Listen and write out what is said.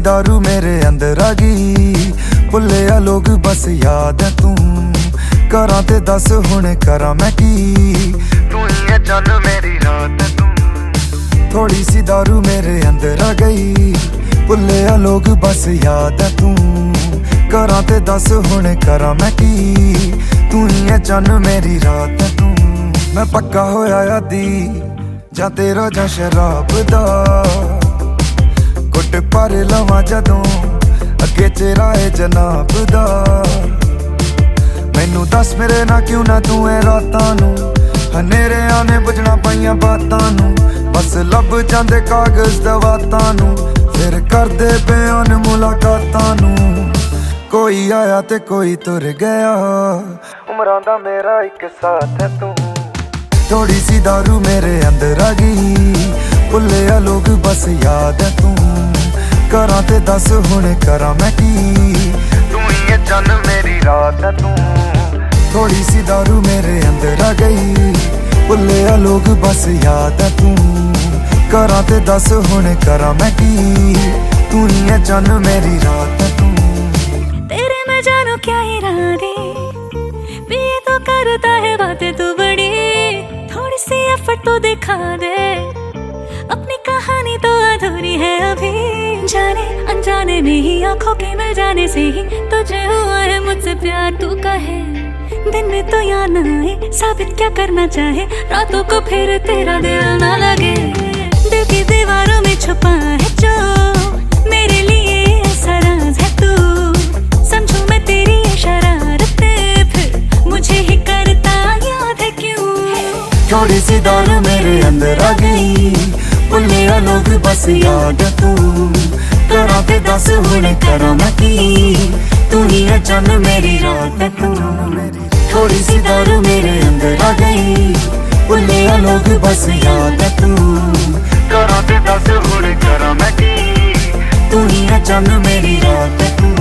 दारू मेरे अंदर आ गई, भुले आ लोग बस याद है तू। करा ते दस हुण करा मैं की, तू ही है चन मेरी रात है तू। थोड़ी सी दारू मेरे अंदर आ गई, भुले आ लोग बस याद है तू। करा ते दस हुण करा मैं की, तू ही है चन मेरी रात है तू। मैं पक्का होया यादी जा तेरा जा शराब दा, गुट पर लवां जदों अगे चेहरा है जनाब दा। मैनू दस मेरे ना क्यों ना तू है रातां नू, हनेरे आने बुझना पाइयां बातां नू। बस लब जांदे कागज दवातां नू, फिर करदे बयान मुलाकातां नू। कोई आया ते कोई तुर गया, उमरां दा मेरा एक साथ है तू। थोड़ी सी दारू मेरे अंदर आ गई, भुले आ लोग बस याद है तू। करा ते दस हुण करा मैं की, तू ही है चन मेरी रात है तू। थोड़ी सी दारू मेरे अंदर आ गई, भुले आ लोग बस याद है तू। करा ते दस हुण करा मैं की, तू ही है चन मेरी रात है तू। तेरे मैं जानू क्या इरादे, पिए तो करता है बातें तू बड़ी। थोड़ी सी एफर्ट तो दिखा दे, अपनी कहानी तो अधूरी है अभी। जाने अनजाने में ही आंखों के मिल जाने से ही तुझे हुआ है मुझसे प्यार। तू कहे दिन में तो याद ना आए, साबित क्या करना चाहे रातों को फिर तेरा दिल ना लगे। दिल की दीवारों में छुपा है जो मेरे लिए ऐसा राज है तू। समझू मैं तेरी शरारतें, फिर मुझे ही करता याद है क्यों। थोड़ी सी दारू मेरे अंदर आ गई, भुले आ लोग बस याद है तू। करा ते दस हुण करा मैं की, तू ही है चन मेरी रात है तू। थोड़ी सी दारू मेरे अंदर आ गई, भुले आ लोग बस याद है तू। करा ते दस हुण करा मैं की, तू ही है चन मेरी रात है तू।